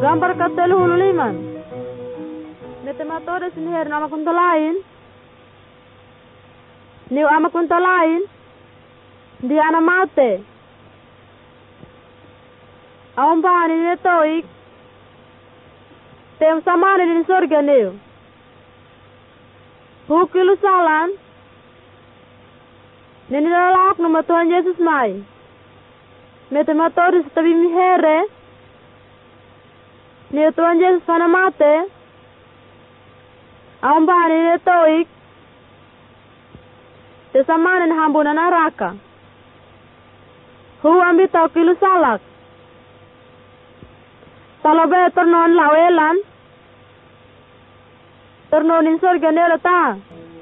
Gambar ke-35. Netematores inher nama kuntalain. Niu ama kuntalain. Di ana mate. Aumbani netoik. Tem samane din sorga niu. Hukilu salan. Ninilalak nama Tuhan Yesus mai. Netematores tabi mihere. Niu Tuhan Yesus pana mate. Aumbani netoik. Te samane hambuna naraka. Hu ambita kilu salak. Talabe tornon lawelan. Tornonin sorga nela ta.